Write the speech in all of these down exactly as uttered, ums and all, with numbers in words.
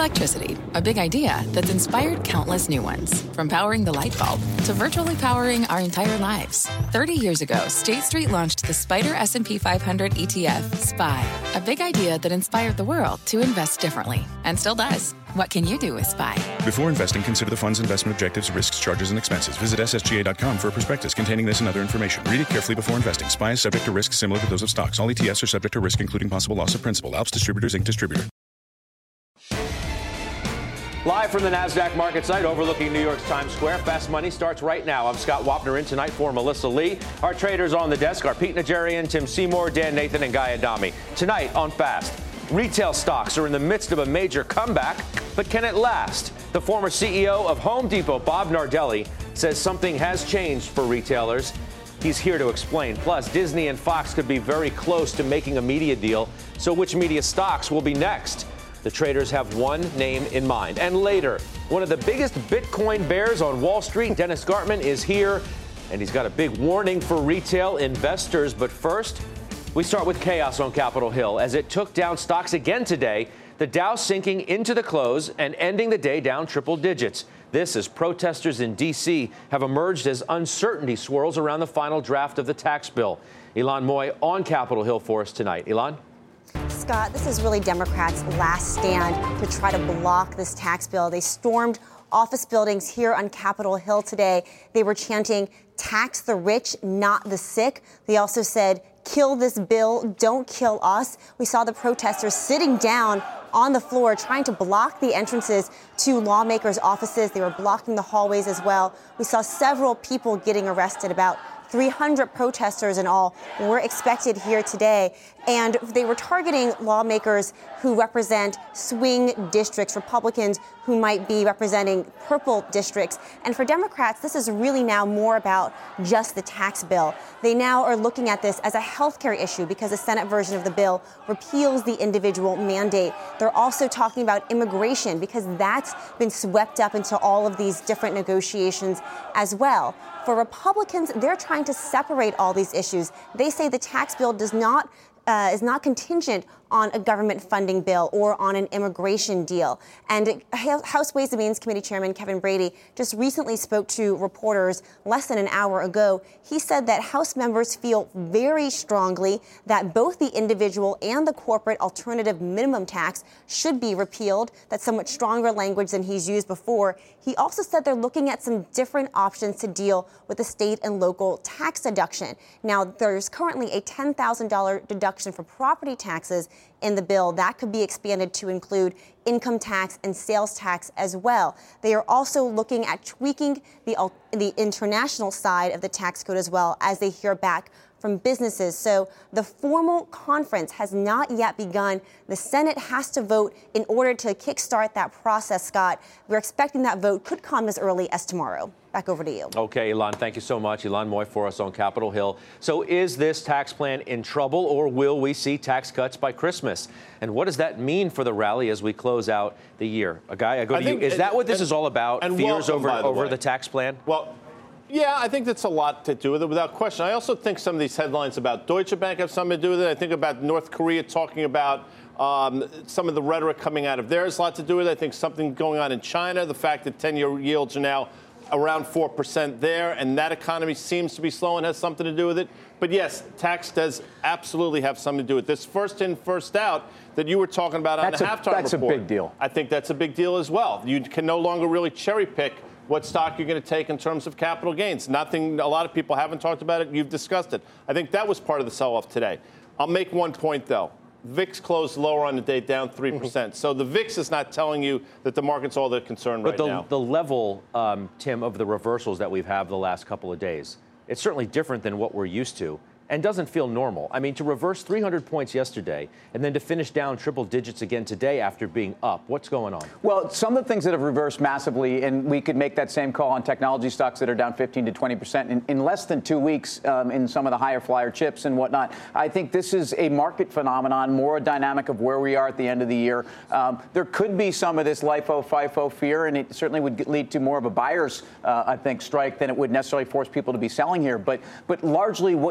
Electricity, a big idea that's inspired countless new ones. From powering the light bulb to virtually powering our entire lives. thirty years ago, State Street launched the Spider S and P five hundred E T F, S P Y, a big idea that inspired the world to invest differently, and still does. What can you do with S P Y? Before investing, consider the fund's investment objectives, risks, charges, and expenses. Visit S S G A dot com for a prospectus containing this and other information. Read it carefully before investing. S P Y is subject to risks similar to those of stocks. All E T Fs are subject to risk, including possible loss of principal. Alps Distributors, Incorporated distributor. Live from the NASDAQ market site overlooking New York's Times Square, Fast Money starts right now. I'm Scott Wapner in tonight for Melissa Lee. Our traders on the desk are Pete Najarian, Tim Seymour, Dan Nathan, and Guy Adami. Tonight on Fast, retail stocks are in the midst of a major comeback, but can it last? The former C E O of Home Depot, Bob Nardelli, says something has changed for retailers. He's here to explain. Plus, Disney and Fox could be very close to making a media deal. So which media stocks will be next? The traders have one name in mind. And later, one of the biggest Bitcoin bears on Wall Street, Dennis Gartman, is here. And he's got a big warning for retail investors. But first, we start with chaos on Capitol Hill as it took down stocks again today. The Dow sinking into the close and ending the day down triple digits. This as protesters in D C have emerged as uncertainty swirls around the final draft of the tax bill. Ilan Moy on Capitol Hill for us tonight. Ilan? Scott, this is really Democrats' last stand to try to block this tax bill. They stormed office buildings here on Capitol Hill today. They were chanting, "Tax the rich, not the sick." They also said, "Kill this bill, don't kill us." We saw the protesters sitting down on the floor trying to block the entrances to lawmakers' offices. They were blocking the hallways as well. We saw several people getting arrested. About three hundred protesters in all were expected here today. And they were targeting lawmakers who represent swing districts, Republicans who might be representing purple districts. And for Democrats, this is really now more about just the tax bill. They now are looking at this as a health care issue because the Senate version of the bill repeals the individual mandate. They're also talking about immigration because that's been swept up into all of these different negotiations as well. For Republicans, they're trying to separate all these issues. They say the tax bill does not Uh, is not contingent on a government funding bill or on an immigration deal. And House Ways and Means Committee Chairman Kevin Brady just recently spoke to reporters less than an hour ago. He said that House members feel very strongly that both the individual and the corporate alternative minimum tax should be repealed. That's somewhat stronger language than he's used before. He also said they're looking at some different options to deal with the state and local tax deduction. Now, there's currently a ten thousand dollars deduction for property taxes in the bill. That could be expanded to include income tax and sales tax as well. They are also looking at tweaking the, the international side of the tax code as well as they hear back from businesses. So the formal conference has not yet begun. The Senate has to vote in order to kickstart that process, Scott. We're expecting that vote could come as early as tomorrow. Back over to you. Okay, Ilan, thank you so much. Ilan Moy for us on Capitol Hill. So is this tax plan in trouble, or will we see tax cuts by Christmas? And what does that mean for the rally as we close out the year? A guy, I go to I you. Is that what this and, is all about? And Fears welcome, over, the over way. the tax plan? Well, yeah, I think that's a lot to do with it, without question. I also think some of these headlines about Deutsche Bank have something to do with it. I think about North Korea talking about um, some of the rhetoric coming out of there has a lot to do with it. I think something going on in China, the fact that ten-year yields are now around four percent there, and that economy seems to be slowing, has something to do with it. But yes, tax does absolutely have something to do with this. First in, first out that you were talking about on that's the a, halftime that's report. That's a big deal. I think that's a big deal as well. You can no longer really cherry pick what stock you're going to take in terms of capital gains. Nothing, a lot of people haven't talked about it. You've discussed it. I think that was part of the sell-off today. I'll make one point, though. V I X closed lower on the day, down three percent. Mm-hmm. So the V I X is not telling you that the market's all that concerned but right the, now. But the level, um, Tim, of the reversals that we've had the last couple of days, it's certainly different than what we're used to and doesn't feel normal. I mean, to reverse three hundred points yesterday and then to finish down triple digits again today after being up, what's going on? Well, some of the things that have reversed massively, and we could make that same call on technology stocks that are down fifteen to twenty percent in, in less than two weeks um, in some of the higher flyer chips and whatnot. I think this is a market phenomenon, more a dynamic of where we are at the end of the year. Um, there could be some of this LIFO, FIFO fear, and it certainly would lead to more of a buyer's, uh, I think, strike than it would necessarily force people to be selling here. But, but largely what you're having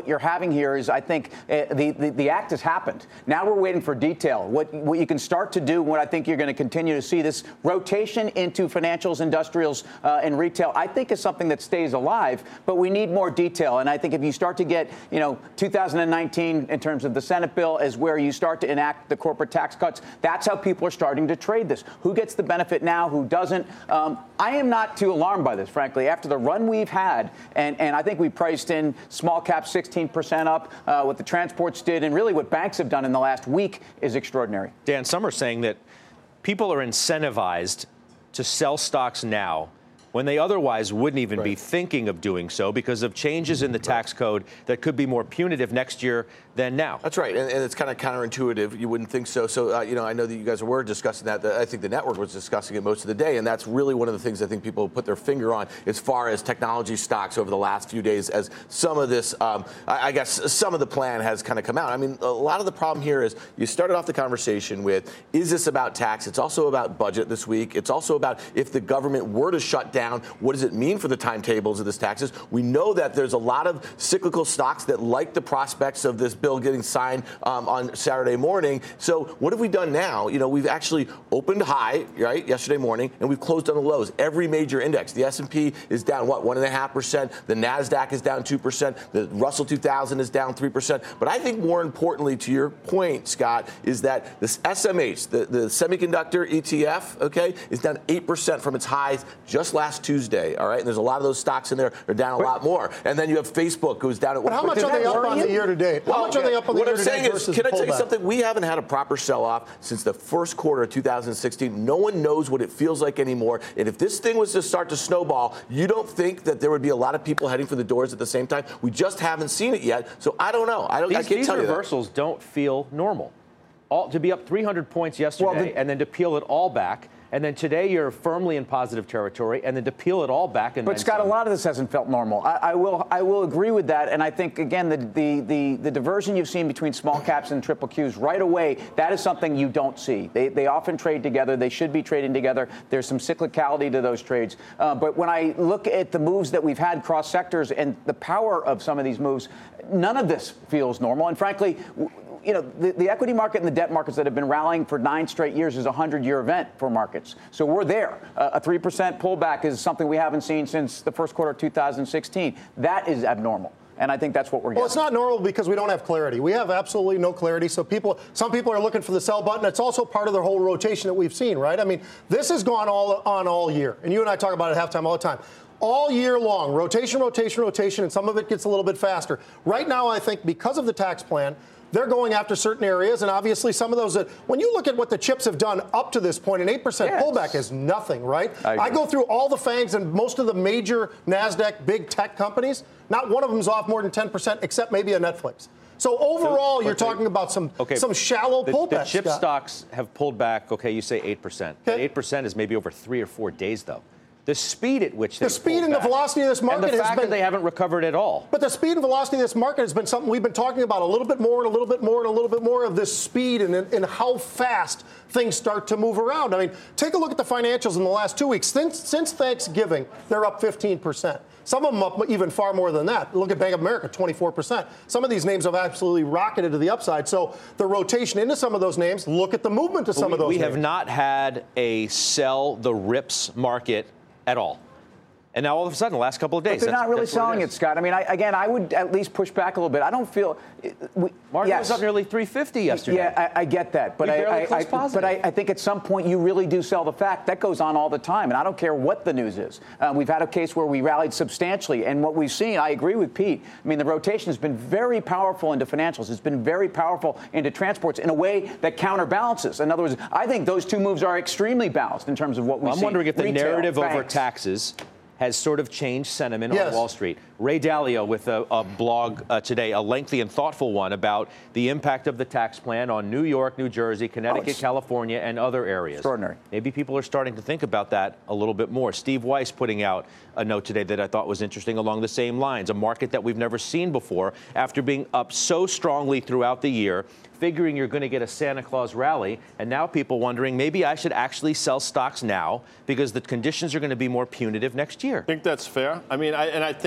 happening here is, I think, uh, the, the the act has happened. Now we're waiting for detail. What what you can start to do, what I think you're going to continue to see, this rotation into financials, industrials, uh, and retail, I think is something that stays alive. But we need more detail. And I think if you start to get, you know, two thousand nineteen in terms of the Senate bill as where you start to enact the corporate tax cuts, that's how people are starting to trade this. Who gets the benefit now? Who doesn't? Um, I am not too alarmed by this, frankly. After the run we've had, and, and I think we priced in small cap sixteen percent up, uh, what the transports did, and really what banks have done in the last week is extraordinary. Dan, some are saying that people are incentivized to sell stocks now when they otherwise wouldn't even right. be thinking of doing so because of changes in the tax code that could be more punitive next year than now. That's right, and, and it's kind of counterintuitive. You wouldn't think so. So, uh, you know, I know that you guys were discussing that. I think the network was discussing it most of the day, and that's really one of the things I think people put their finger on as far as technology stocks over the last few days as some of this, um, I, I guess, some of the plan has kind of come out. I mean, a lot of the problem here is you started off the conversation with, is this about tax? It's also about budget this week. It's also about if the government were to shut down, what does it mean for the timetables of this taxes? We know that there's a lot of cyclical stocks that like the prospects of this bill getting signed um, on Saturday morning. So what have we done now? You know, we've actually opened high, right, yesterday morning, and we've closed on the lows. Every major index, the S and P is down, what, one point five percent. The NASDAQ is down two percent. The Russell two thousand is down three percent. But I think more importantly, to your point, Scott, is that this S M H, the, the semiconductor E T F, okay, is down eight percent from its highs just last Tuesday, all right? And there's a lot of those stocks in there are down a but, lot more. And then you have Facebook, who's down at but one. How much are they up on the year to date? How well, much are they up on the what year I'm to date? saying is, can I tell you something? We haven't had a proper sell-off since the first quarter of two thousand sixteen. No one knows what it feels like anymore. And if this thing was to start to snowball, you don't think that there would be a lot of people heading for the doors at the same time? We just haven't seen it yet. So I don't know. I don't. These, I can't these tell you that. reversals don't feel normal. All, to be up three hundred points yesterday well, the, and then to peel it all back. And then today you're firmly in positive territory, and then to peel it all back. And but Scott, some. a lot of this hasn't felt normal. I, I will, I will agree with that. And I think again, the, the the the diversion you've seen between small caps and triple Qs right away, that is something you don't see. They they often trade together. They should be trading together. There's some cyclicality to those trades. Uh, but when I look at the moves that we've had cross sectors and the power of some of these moves, none of this feels normal. And frankly, you know, the, the equity market and the debt markets that have been rallying for nine straight years is a hundred-year event for markets. So we're there. Uh, a three percent pullback is something we haven't seen since the first quarter of two thousand sixteen. That is abnormal. And I think that's what we're getting. Well, it's not normal because we don't have clarity. We have absolutely no clarity. So people, some people are looking for the sell button. It's also part of the whole rotation that we've seen, right? I mean, this has gone all on all year. And you and I talk about it at halftime all the time. All year long, rotation, rotation, rotation, and some of it gets a little bit faster. Right now, I think because of the tax plan, they're going after certain areas, and obviously some of those that, when you look at what the chips have done up to this point, an eight percent yes. pullback is nothing, right? I, I go through all the FANGs and most of the major NASDAQ big tech companies. Not one of them is off more than ten percent, except maybe a Netflix. So overall, so, you're they, talking about some okay, some shallow the, pullbacks. The chip Scott. stocks have pulled back, okay, you say eight percent. Okay. eight percent is maybe over three or four days, though. The speed at which they the speed and back, the velocity of this market and the has fact been, that they haven't recovered at all. But the speed and velocity of this market has been something we've been talking about a little bit more and a little bit more and a little bit more of this speed and, and how fast things start to move around. I mean, take a look at the financials in the last two weeks. Since since Thanksgiving, they're up fifteen percent. Some of them up even far more than that. Look at Bank of America, twenty-four percent. Some of these names have absolutely rocketed to the upside. So the rotation into some of those names, look at the movement to some we, of those we names. We have not had a sell the rips market at all. And now all of a sudden, the last couple of days, but they're not really selling it, it, Scott. I mean, I, again, I would at least push back a little bit. I don't feel. We, Market yes. was up nearly three hundred fifty yesterday. Yeah, I, I get that, but we I, I, I but I, I think at some point you really do sell the fact. That goes on all the time, and I don't care what the news is. Um, we've had a case where we rallied substantially, and what we've seen, I agree with Pete. I mean, the rotation has been very powerful into financials. It's been very powerful into transports in a way that counterbalances. In other words, I think those two moves are extremely balanced in terms of what we well, see. I'm wondering if the Retail, narrative banks. over taxes has sort of changed sentiment yes. on Wall Street. Ray Dalio with a, a blog uh, today, a lengthy and thoughtful one about the impact of the tax plan on New York, New Jersey, Connecticut, oh, California, and other areas. Extraordinary. Maybe people are starting to think about that a little bit more. Steve Weiss putting out a note today that I thought was interesting along the same lines. A market that we've never seen before after being up so strongly throughout the year, figuring you're going to get a Santa Claus rally, and now people wondering maybe I should actually sell stocks now because the conditions are going to be more punitive next year. I think that's fair. I mean, I, and I think it would be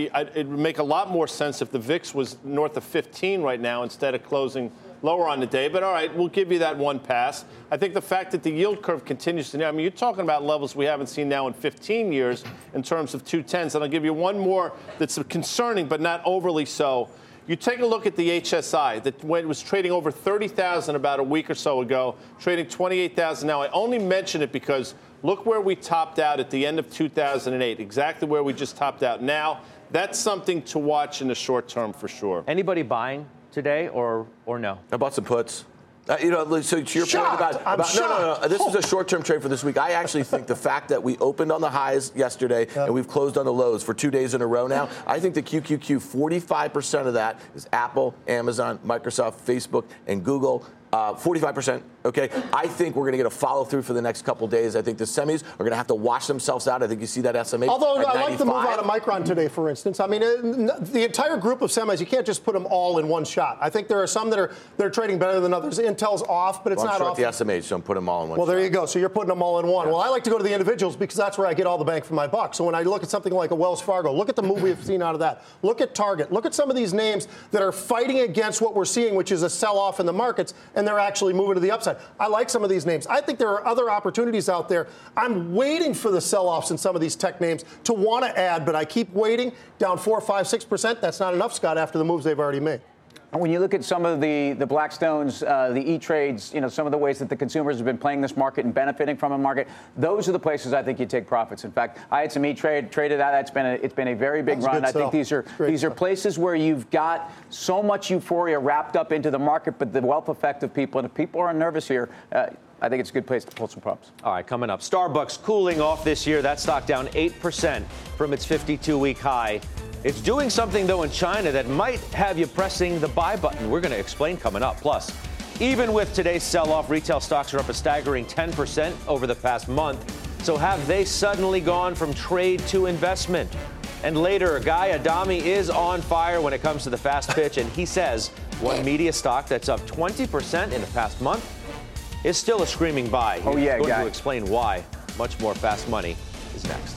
be, it would make a lot more sense if the V I X was north of fifteen right now instead of closing lower on the day. But all right, we'll give you that one pass. I think the fact that the yield curve continues to, I mean, you're talking about levels we haven't seen now in fifteen years in terms of two tens. And I'll give you one more that's concerning, but not overly so. You take a look at the H S I that when it was trading over thirty thousand about a week or so ago, trading twenty-eight thousand now. I only mention it because look where we topped out at the end of two thousand eight, exactly where we just topped out now. That's something to watch in the short term for sure. Anybody buying today or or no? I bought some puts. Uh, you know, so to your shocked. point about, about no, no, no, this is a short-term trade for this week. I actually think the fact that we opened on the highs yesterday yep. and we've closed on the lows for two days in a row now, I think the Q Q Q, forty-five percent of that is Apple, Amazon, Microsoft, Facebook, and Google. Uh, forty-five percent, okay? I think we're going to get a follow-through for the next couple days. I think the semis are going to have to wash themselves out. I think you see that S M A. Although I like the move out of Micron today, for instance. I mean, it, the entire group of semis, you can't just put them all in one shot. I think there are some that are they're trading better than others. Intel's off, but it's well, I'm not sure off. The S M As don't put them all in one well, shot. Well, there you go. So you're putting them all in one. Yes. Well, I like to go to the individuals because that's where I get all the bang for my buck. So when I look at something like a Wells Fargo, look at the move we've seen out of that. Look at Target. Look at some of these names that are fighting against what we're seeing, which is a sell-off in the markets, and they're actually moving to the upside. I like some of these names. I think there are other opportunities out there. I'm waiting for the sell-offs in some of these tech names to want to add, but I keep waiting. Down four, five, six percent. That's not enough, Scott, after the moves they've already made. When you look at some of the, the Blackstones, uh, the E-Trades, you know, some of the ways that the consumers have been playing this market and benefiting from a market, those are the places I think you take profits. In fact, I had some E-Trade traded out. It's been a, it's been a very big That's run. I think these are these stuff. are places where you've got so much euphoria wrapped up into the market, but the wealth effect of people. And if people are nervous here, uh, I think it's a good place to pull some props. All right, coming up, Starbucks cooling off this year. That stock down eight percent from its fifty-two-week high. It's doing something, though, in China that might have you pressing the buy button. We're going to explain coming up. Plus, even with today's sell-off, retail stocks are up a staggering ten percent over the past month. So have they suddenly gone from trade to investment? And later, Guy Adami is on fire when it comes to the fast pitch, and he says one media stock that's up twenty percent in the past month is still a screaming buy. Oh, yeah, He's going Guy. to explain why. Much more Fast Money is next.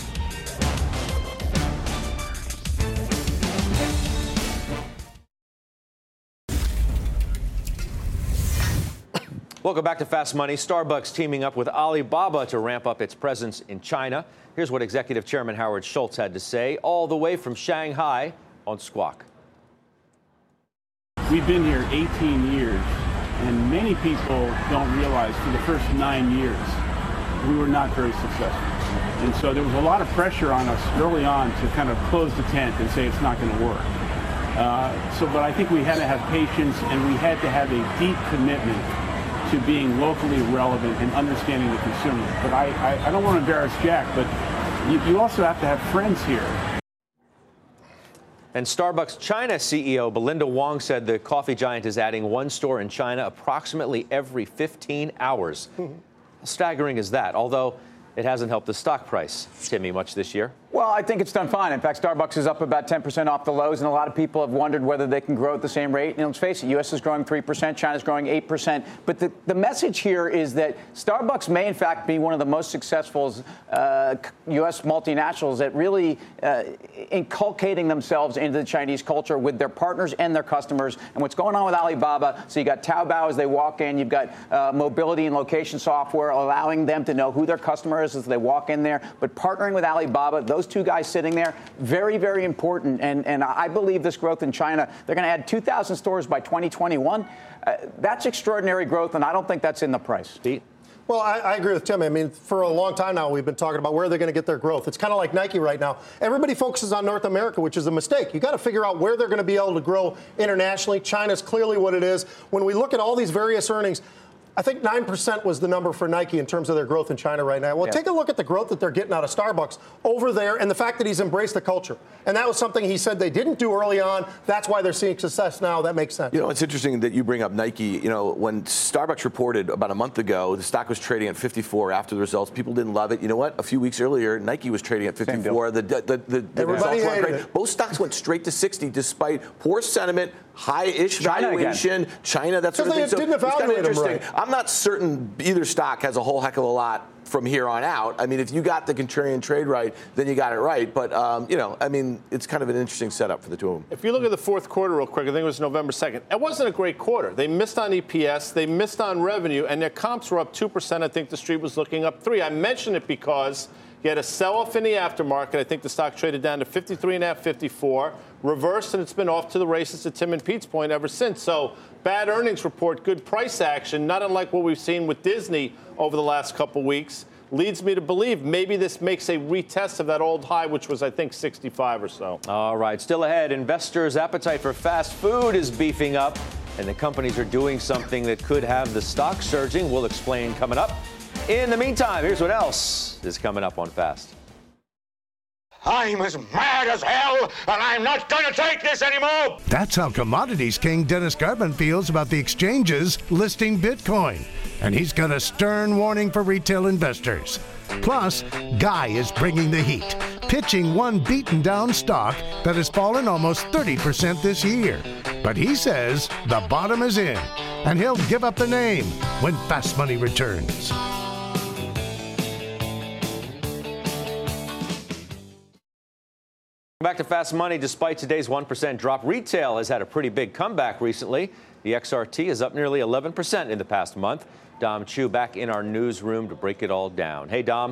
Welcome back to Fast Money. Starbucks teaming up with Alibaba to ramp up its presence in China. Here's what Executive Chairman Howard Schultz had to say, all the way from Shanghai on Squawk. We've been here eighteen years, and many people don't realize for the first nine years, we were not very successful. And so there was a lot of pressure on us early on to kind of close the tent and say it's not going to work. Uh, so, but I think we had to have patience, and we had to have a deep commitment to being locally relevant and understanding the consumer. But I, I, I don't want to embarrass Jack, but you, you also have to have friends here. And Starbucks China C E O Belinda Wong said the coffee giant is adding one store in China approximately every fifteen hours. How staggering is that? Although it hasn't helped the stock price, Timmy, much this year. Well, I think it's done fine. In fact, Starbucks is up about ten percent off the lows, and a lot of people have wondered whether they can grow at the same rate. And let's face it, U S is growing three percent, China's growing eight percent. But the, the message here is that Starbucks may, in fact, be one of the most successful uh, U S multinationals at really uh, inculcating themselves into the Chinese culture with their partners and their customers. And what's going on with Alibaba, so you got Taobao as they walk in, you've got uh, mobility and location software allowing them to know who their customer is as they walk in there. But partnering with Alibaba, those two guys sitting there, very, very important. And, and I believe this growth in China, they're going to add two thousand stores by twenty twenty-one. Uh, that's extraordinary growth, and I don't think that's in the price. Pete? Well, I, I agree with Tim. I mean, for a long time now, we've been talking about where they're going to get their growth. It's kind of like Nike right now. Everybody focuses on North America, which is a mistake. You got to figure out where they're going to be able to grow internationally. China's clearly what it is. When we look at all these various earnings, I think nine percent was the number for Nike in terms of their growth in China right now. Well, yeah. Take a look at the growth that they're getting out of Starbucks over there and the fact that he's embraced the culture. And that was something he said they didn't do early on. That's why they're seeing success now. That makes sense. You know, it's interesting that you bring up Nike. You know, when Starbucks reported about a month ago, the stock was trading at fifty-four after the results. People didn't love it. You know what? A few weeks earlier, Nike was trading at fifty-four. The, the, the, the, the results weren't great. It. Both stocks went straight to sixty despite poor sentiment, high-ish China valuation. Again. China, that sort of thing. So didn't evaluate it's kind of interesting. Right. I'm not certain either stock has a whole heck of a lot from here on out. I mean, if you got the contrarian trade right, then you got it right. But, um, you know, I mean, it's kind of an interesting setup for the two of them. If you look at the fourth quarter real quick, I think it was November second, it wasn't a great quarter. They missed on E P S, they missed on revenue, and their comps were up two percent. I think the street was looking up three. I mention it because you had a sell-off in the aftermarket. I think the stock traded down to fifty-three and a half, fifty-four, reversed, and it's been off to the races to Tim and Pete's point ever since. So bad earnings report, good price action, not unlike what we've seen with Disney over the last couple weeks, leads me to believe maybe this makes a retest of that old high, which was, I think, sixty-five or so. All right, still ahead, investors' appetite for fast food is beefing up, and the companies are doing something that could have the stock surging. We'll explain coming up. In the meantime, here's what else is coming up on Fast. I'm as mad as hell, and I'm not going to take this anymore. That's how commodities king Dennis Gartman feels about the exchanges listing Bitcoin. And he's got a stern warning for retail investors. Plus, Guy is bringing the heat, pitching one beaten down stock that has fallen almost thirty percent this year. But he says the bottom is in, and he'll give up the name when Fast Money returns. Back to Fast Money. Despite today's one percent drop, retail has had a pretty big comeback recently. The X R T is up nearly eleven percent in the past month. Dom Chu back in our newsroom to break it all down. Hey, Dom.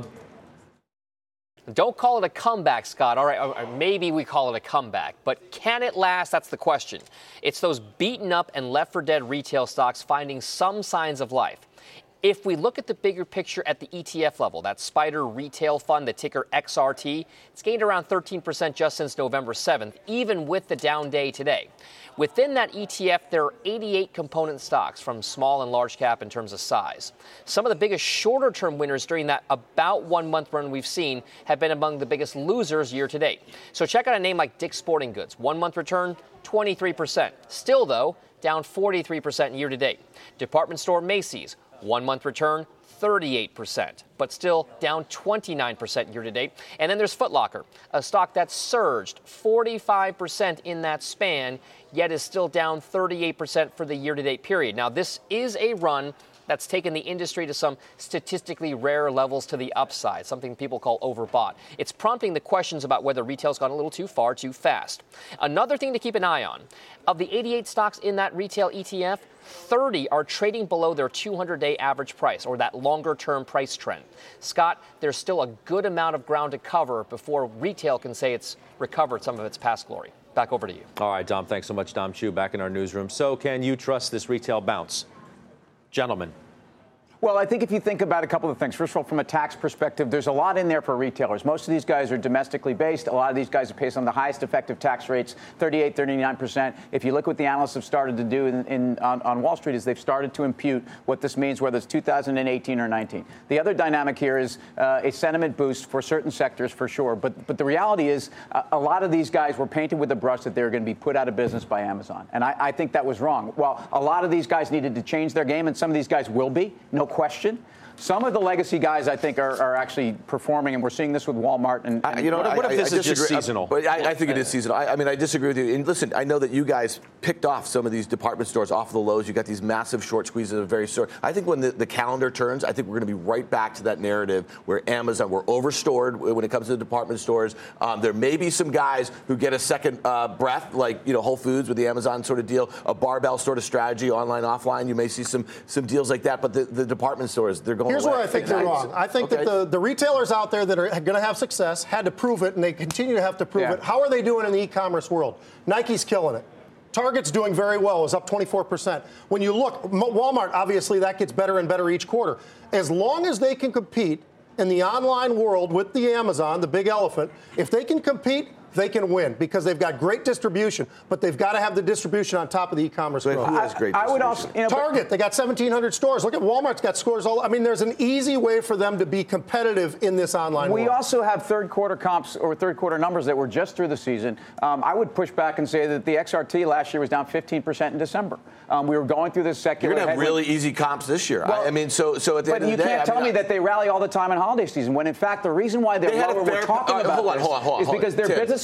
Don't call it a comeback, Scott. All right, or maybe we call it a comeback. But can it last? That's the question. It's those beaten up and left for dead retail stocks finding some signs of life. If we look at the bigger picture at the E T F level, that Spider Retail Fund, the ticker X R T, it's gained around thirteen percent just since November seventh, even with the down day today. Within that E T F, there are eighty-eight component stocks from small and large cap in terms of size. Some of the biggest shorter-term winners during that about one-month run we've seen have been among the biggest losers year to date. So check out a name like Dick's Sporting Goods. One-month return, twenty-three percent. Still, though, down forty-three percent year to date. Department store Macy's. One-month return, thirty-eight percent, but still down twenty-nine percent year-to-date. And then there's Foot Locker, a stock that surged forty-five percent in that span, yet is still down thirty-eight percent for the year-to-date period. Now, this is a run that's taken the industry to some statistically rare levels to the upside, something people call overbought. It's prompting the questions about whether retail's gone a little too far too fast. Another thing to keep an eye on, of the eighty-eight stocks in that retail E T F, thirty are trading below their two hundred day average price, or that longer-term price trend. Scott, there's still a good amount of ground to cover before retail can say it's recovered some of its past glory. Back over to you. All right, Dom, thanks so much. Dom Chu back in our newsroom. So can you trust this retail bounce? Gentlemen. Well, I think if you think about a couple of things, first of all, from a tax perspective, there's a lot in there for retailers. Most of these guys are domestically based. A lot of these guys are paid some of the highest effective tax rates, thirty-eight, thirty-nine percent. If you look what the analysts have started to do in, in, on, on Wall Street is they've started to impute what this means, whether it's two thousand eighteen or nineteen. The other dynamic here is uh, a sentiment boost for certain sectors for sure. But, but the reality is uh, a lot of these guys were painted with the brush that they were going to be put out of business by Amazon. And I, I think that was wrong. While a lot of these guys needed to change their game, and some of these guys will be, no question. Some of the legacy guys, I think, are, are actually performing, and we're seeing this with Walmart. And, and I, you know, what, what I, if this I is just disagree. seasonal? But I, I think it is seasonal. I, I mean, I disagree with you. And listen, I know that you guys picked off some of these department stores off the lows. You got these massive short squeezes of very short. I think when the, the calendar turns, I think we're going to be right back to that narrative where Amazon, we're overstored when it comes to the department stores. Um, there may be some guys who get a second uh, breath, like you know Whole Foods with the Amazon sort of deal, a barbell sort of strategy, online, offline. You may see some some deals like that. But the, the department stores, they're going. Here's away. where I think they're wrong. I think okay. that the, the retailers out there that are going to have success had to prove it, and they continue to have to prove yeah. it. How are they doing in the e-commerce world? Nike's killing it. Target's doing very well. It's up twenty-four percent. When you look, Walmart, obviously, that gets better and better each quarter. As long as they can compete in the online world with the Amazon, the big elephant, if they can compete, they can win because they've got great distribution, but they've got to have the distribution on top of the e-commerce growth. Who has great I, I would also, you know, Target, they got seventeen hundred stores. Look at Walmart's got scores all. I mean, there's an easy way for them to be competitive in this online we world. We also have third quarter comps or third quarter numbers that were just through the season. Um, I would push back and say that the X R T last year was down fifteen percent in December. Um, we were going through this secular. You're going to have headwind. really easy comps this year. Well, I, I mean, so so at the but end of the day, you can't I tell mean, me I, that they rally all the time in holiday season when in fact the reason why they're they lower, we're talking uh, about hold on, this hold on, hold on, is because their Tim, business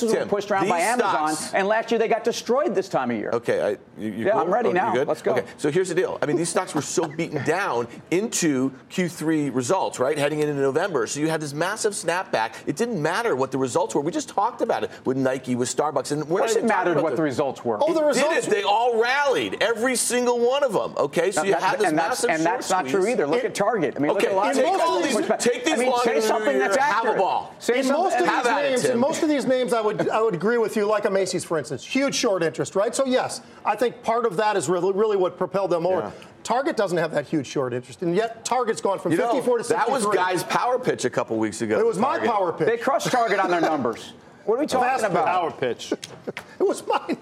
businesses Tim, were pushed around by Amazon, stocks, and last year they got destroyed this time of year. Okay, I, you, you yeah, cool? I'm ready oh, now. Good? Let's go. Okay, so here's the deal. I mean, these stocks were so beaten down into Q three results, right, heading into November. So you had this massive snapback. It didn't matter what the results were. We just talked about it with Nike, with Starbucks, and we're Of course it mattered what the results were. Oh, the results. Did it? They all rallied, every single one of them. Okay, so you that, had this and massive that's, and that's not squeeze. true either. Look It, at Target. I mean, okay, look at a lot take of all these. these, take these I mean, say something that's have accurate. a ball. Say in some, most of have these at it, names, Tim. in most of these names, I would I would agree with you. Like a Macy's, for instance, huge short interest, right? So yes, I think part of that is really really what propelled them over. Yeah. Target doesn't have that huge short interest, and yet Target's gone from You know, fifty-four to sixty-three. that was Guy's power pitch a couple weeks ago. It was my Target. power pitch. They crushed Target on their numbers. What are we talking Fast about? Power pitch. It was mine.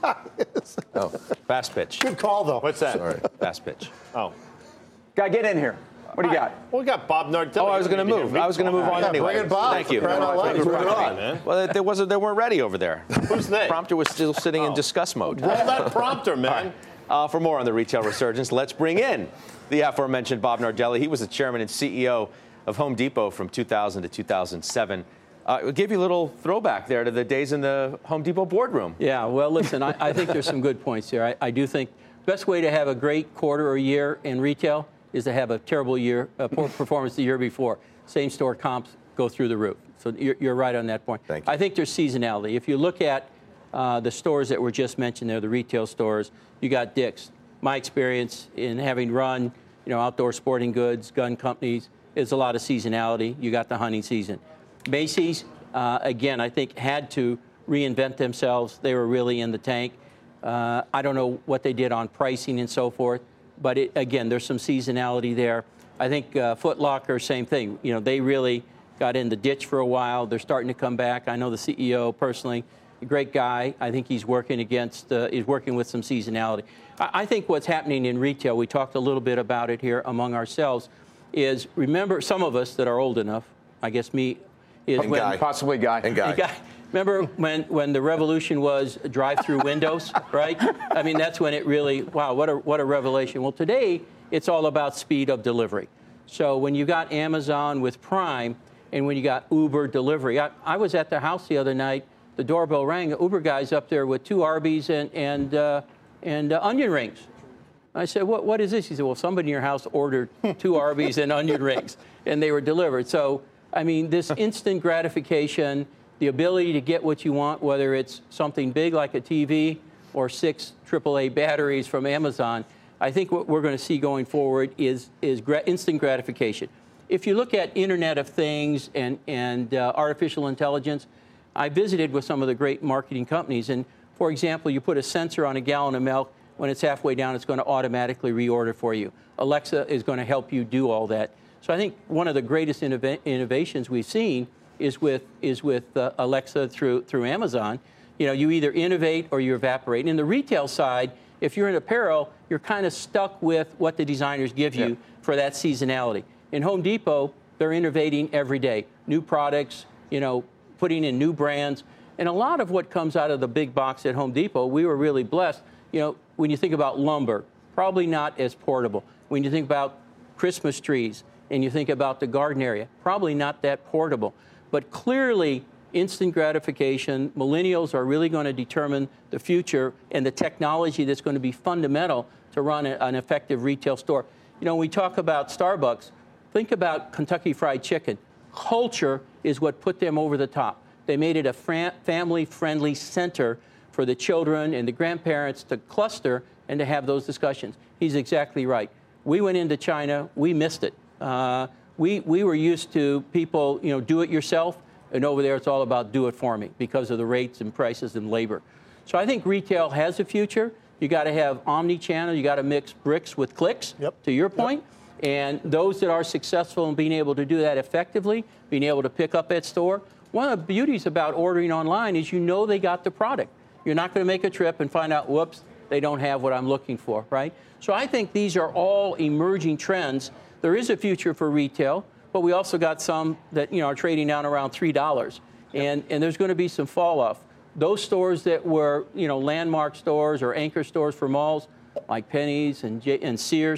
Oh, fast pitch. Good call, though. What's that? Sorry. Fast pitch. Oh. Guy, get in here. What do you got? Well, we got Bob Nardelli. Oh, I was going to move. I was going to move on Yeah, anyway. bring it, Bob. Thank you. Crying out loud. Thanks for Bring it having on, me. man. Well, they wasn't. They weren't ready over there. Who's they? Prompter was still sitting in discuss mode. Roll that prompter, man. Uh, for more on the retail resurgence, let's bring in the aforementioned Bob Nardelli. He was the chairman and C E O of Home Depot from two thousand to two thousand seven. Uh, we'll give you a little throwback there to the days in the Home Depot boardroom. Yeah, well, listen, I, I think there's some good points here. I, I do think the best way to have a great quarter or year in retail is to have a terrible year, uh, poor performance the year before. Same store comps go through the roof. So you're, you're right on that point. Thank you. I think there's seasonality. If you look at uh, the stores that were just mentioned there, the retail stores, you got Dick's. My experience in having run, you know, outdoor sporting goods, gun companies, is a lot of seasonality. You got the hunting season. Macy's, uh, again, I think had to reinvent themselves. They were really in the tank. Uh, I don't know what they did on pricing and so forth, but it, again, there's some seasonality there. I think uh, Foot Locker, same thing. You know, they really got in the ditch for a while. They're starting to come back. I know the C E O personally, a great guy. I think he's working against, uh, he's working with some seasonality. I, I think what's happening in retail, we talked a little bit about it here among ourselves, is remember some of us that are old enough, I guess me, is And when Guy. Possibly Guy. And Guy. and Guy, remember when, when the revolution was drive-through windows, right? I mean, that's when it really, wow, what a what a revelation. Well, today, it's all about speed of delivery. So when you got Amazon with Prime and when you got Uber delivery, I, I was at the house the other night, the doorbell rang, the Uber guy's up there with two Arby's and, and, uh, and uh, onion rings. I said, what, what is this? He said, well, somebody in your house ordered two Arby's and onion rings, and they were delivered. So, I mean, this instant gratification, the ability to get what you want, whether it's something big like a T V or six triple A batteries from Amazon, I think what we're going to see going forward is, is gra- instant gratification. If you look at Internet of Things and, and uh, artificial intelligence, I visited with some of the great marketing companies, and for example, you put a sensor on a gallon of milk, when it's halfway down, it's going to automatically reorder for you. Alexa is going to help you do all that. So I think one of the greatest innov- innovations we've seen is with is with uh, Alexa through through Amazon. You know, you either innovate or you evaporate. And in the retail side, if you're in apparel, you're kind of stuck with what the designers give you Yep. for that seasonality. In Home Depot, they're innovating every day, new products, you know, putting in new brands, and a lot of what comes out of the big box at Home Depot, we were really blessed. You know, when you think about lumber, probably not as portable. When you think about Christmas trees and you think about the garden area, probably not that portable. But clearly, instant gratification, millennials are really going to determine the future and the technology that's going to be fundamental to run a, an effective retail store. You know, when we talk about Starbucks, think about Kentucky Fried Chicken. Culture is what put them over the top. They made it a fran- family-friendly center for the children and the grandparents to cluster and to have those discussions. He's exactly right. We went into China. We missed it. Uh, we, we were used to people, you know, do it yourself. And over there, it's all about do it for me because of the rates and prices and labor. So I think retail has a future. You got to have omni-channel. You got to mix bricks with clicks, Yep. to your point. Yep. And those that are successful in being able to do that effectively, being able to pick up at store, one of the beauties about ordering online is you know they got the product. You're not going to make a trip and find out, whoops, they don't have what I'm looking for, right? So I think these are all emerging trends. There is a future for retail, but we also got some that, you know, are trading down around three dollars. Yep. And, and there's going to be some fall off. Those stores that were, you know, landmark stores or anchor stores for malls, like Penny's and, J- and Sears,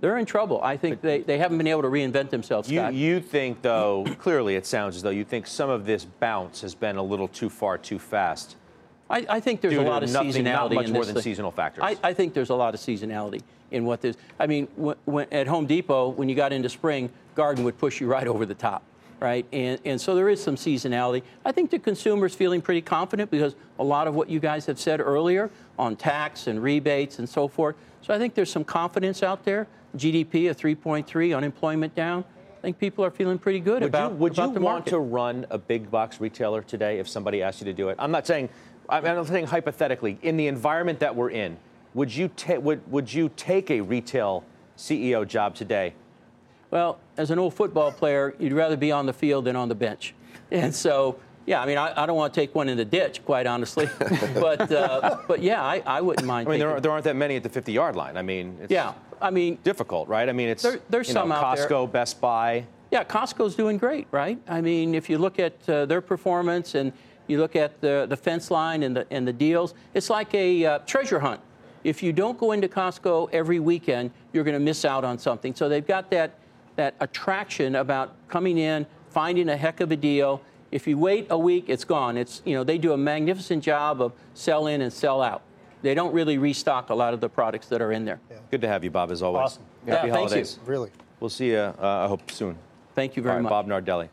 they're in trouble. I think they, they haven't been able to reinvent themselves, You, Scott. you think, though, clearly it sounds as though you think some of this bounce has been a little too far too fast. I, I think there's due a to lot of nothing, seasonality not much in more this than thing. seasonal factors. I, I think there's a lot of seasonality in what this. I mean, when, when, at Home Depot, when you got into spring, garden would push you right over the top, right? And and so there is some seasonality. I think the consumer's feeling pretty confident because a lot of what you guys have said earlier on tax and rebates and so forth. So I think there's some confidence out there. G D P of three point three, unemployment down. I think people are feeling pretty good would about, you, would about you the want market. to run a big box retailer today if somebody asked you to do it? I'm not saying, I'm not saying hypothetically. In the environment that we're in, would you ta- would would you take a retail C E O job today? Well, as an old football player, you'd rather be on the field than on the bench. And so, yeah, I mean, I, I don't want to take one in the ditch, quite honestly. but, uh, but yeah, I, I wouldn't mind. I mean, there, taking, are, there aren't that many at the fifty-yard line. I mean, it's yeah, I mean, difficult, right? I mean, it's there, there's you know, some out Costco, there. Best Buy. Yeah, Costco's doing great, right? I mean, if you look at uh, their performance and you look at the, the fence line and the, and the deals, it's like a uh, treasure hunt. If you don't go into Costco every weekend, you're going to miss out on something. So they've got that that attraction about coming in, finding a heck of a deal. If you wait a week, it's gone. It's, you know, they do a magnificent job of sell in and sell out. They don't really restock a lot of the products that are in there. Yeah. Good to have you, Bob, as always. Awesome. Happy yeah, holidays. Thank you. Really. We'll see you, uh, I hope, soon. Thank you very All right, much. Bob Nardelli.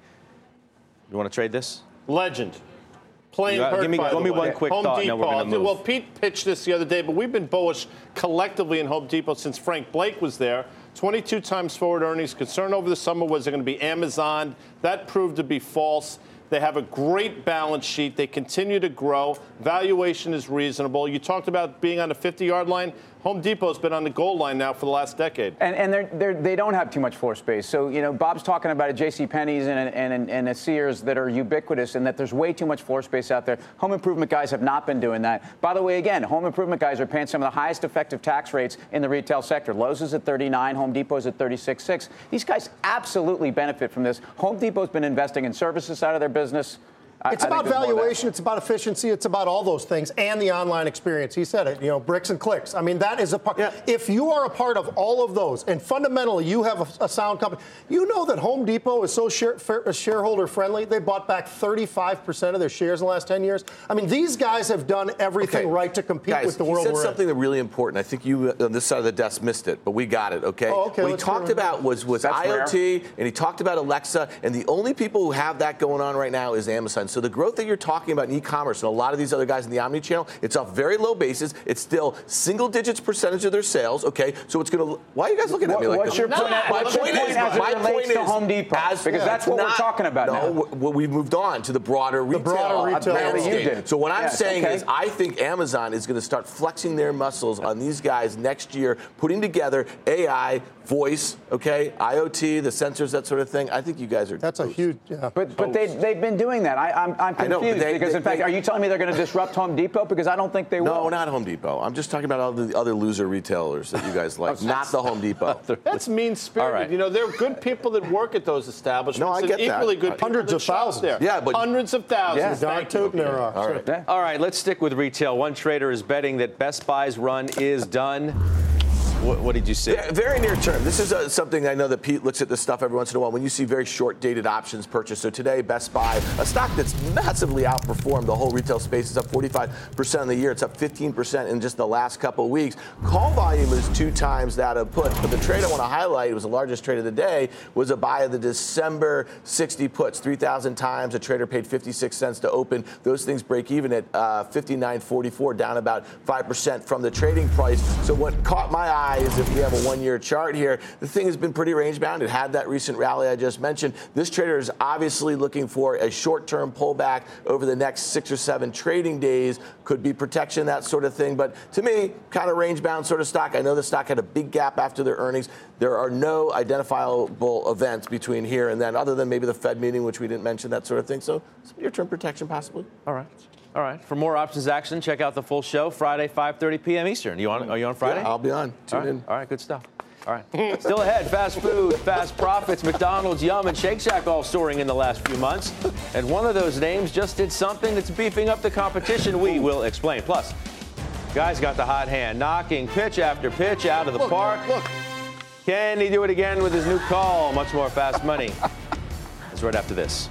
You want to trade this? Legend. Playing You got- hurt, give me- by give the me way. one quick Home thought, and Depot. then we're gonna move. Well, Pete pitched this the other day, but we've been bullish collectively in Home Depot since Frank Blake was there. twenty-two times forward earnings. Concern over the summer was they're going to be Amazon. That proved to be false. They have a great balance sheet. They continue to grow. Valuation is reasonable. You talked about being on the fifty-yard line. Home Depot's been on the goal line now for the last decade. And, and they're, they're, they don't have too much floor space. So, you know, Bob's talking about a JCPenney's and, and, and a Sears that are ubiquitous and that there's way too much floor space out there. Home improvement guys have not been doing that. By the way, again, home improvement guys are paying some of the highest effective tax rates in the retail sector. Lowe's is at thirty-nine, Home Depot's at thirty-six point six. These guys absolutely benefit from this. Home Depot's been investing in services side of their business. It's I, about I think valuation. It's about efficiency. It's about all those things and the online experience. He said it, you know, bricks and clicks. I mean, that is a part. Yeah. If you are a part of all of those and fundamentally you have a, a sound company, you know that Home Depot is so share, fair, shareholder friendly. They bought back thirty-five percent of their shares in the last ten years. I mean, these guys have done everything Okay. right to compete Guys, with the world he said we're something that really important. I think you on this side of the desk missed it, but we got it, okay? Oh, okay, what he let's talked hear it. about was, was That's IoT, rare. and he talked about Alexa, and the only people who have that going on right now is Amazon. So the growth that you're talking about in e-commerce and a lot of these other guys in the omni-channel, it's off very low bases. It's still single digits percentage of their sales, okay? So it's going to, why are you guys looking at me What- like what's this? your point- my what's your point point is, as it my relates point to is, Home Depot? as- Because that's it's what we're not- talking about no, now. w- well, we've moved on to the broader retail, broader retail Apparently you landscape. did. So what I'm Yes, saying okay. is I think Amazon is going to start flexing their muscles on these guys next year, putting together A I, voice, okay, IoT, the sensors, that sort of thing. I think you guys are. That's a huge. Yeah. But but they they've been doing that. I, I'm I'm I know, but confused they- because they- in fact, they- are you telling me they're going to disrupt Home Depot? Because I don't think they No, will. not Home Depot. I'm just talking about all the other loser retailers that you guys like, not the Home Depot. That's mean-spirited. All right. You know, there are good people that work at those establishments. No, I and get that. equally good people Hundreds that of shop thousands. there. Yeah, but- hundreds of thousands. Yeah. Darn Thank you. tootin' there are. All Sure. right. Yeah. All right, let's stick with retail. One trader is betting that Best Buy's run is done. What, what did you say? Very, very near term. This is uh, something I know that Pete looks at this stuff every once in a while when you see very short-dated options purchased. So today, Best Buy, a stock that's massively outperformed the whole retail space, is up forty-five percent in the year. It's up fifteen percent in just the last couple of weeks. Call volume is two times that of put. But the trade I want to highlight, it was the largest trade of the day, was a buy of the December sixty puts, three thousand times. A trader paid fifty-six cents to open. Those things break even at uh, fifty-nine forty-four, down about five percent from the trading price. So what caught my eye is if we have a one-year chart here, the thing has been pretty range-bound. It had that recent rally I just mentioned. This trader is obviously looking for a short-term pullback over the next six or seven trading days. Could be protection, that sort of thing. But to me, kind of range-bound sort of stock. I know the stock had a big gap after their earnings. There are no identifiable events between here and then, other than maybe the Fed meeting, which we didn't mention, that sort of thing. So some near-term protection possibly. All right. All right. For more options action, check out the full show Friday, five thirty p.m. Eastern. You on? Are you on Friday? Yeah, I'll be on. Tune All right. in. All right. Good stuff. All right. Still ahead, fast food, fast profits, McDonald's, Yum, and Shake Shack all soaring in the last few months. And one of those names just did something that's beefing up the competition. We will explain. Plus, guys got the hot hand, knocking pitch after pitch out of the Look, park. look. Can he do it again with his new call? Much more Fast Money. It's right after this.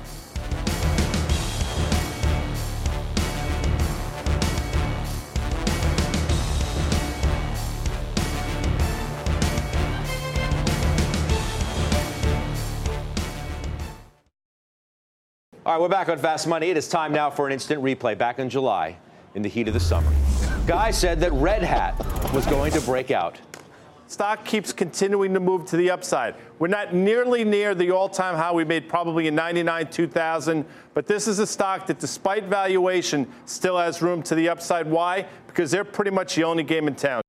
All right, we're back on Fast Money. It is time now for an instant replay. Back in July, in the heat of the summer, Guy said that Red Hat was going to break out. Stock keeps continuing to move to the upside. We're not nearly near the all-time high we made probably in ninety-nine, two thousand, but this is a stock that, despite valuation, still has room to the upside. Why? Because they're pretty much the only game in town.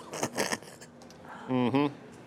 mm-hmm.